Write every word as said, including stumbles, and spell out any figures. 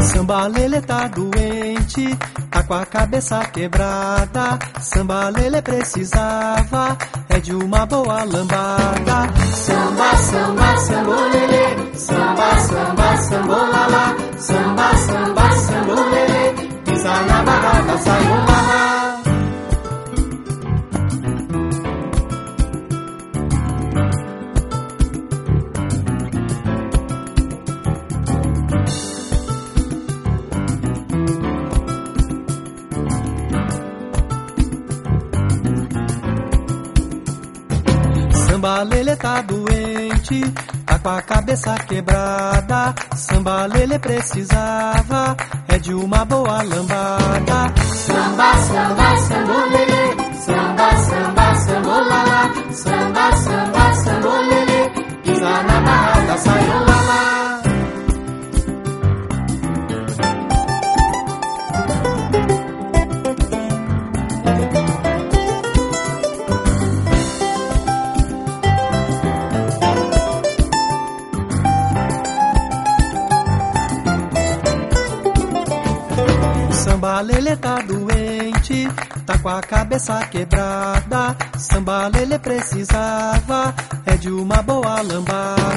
Samba Lelê tá doente, tá com a cabeça quebrada. Samba Lelê precisava é de uma boa lambada. Samba, samba, sambolelê, samba, samba, sambolala. Samba, samba, sambolelê, pisa na barraca, sai o lala. Samba Lelê tá doente, tá com a cabeça quebrada. Samba Lelê precisava é de uma boa lambada. Samba, samba, sambolelê, samba, samba, sambolala. Samba, samba, sambolelê, pisa na barraca, sai o lala. Samba Lelê tá doente, tá com a cabeça quebrada. Samba Lelê precisava é de uma boa lambada.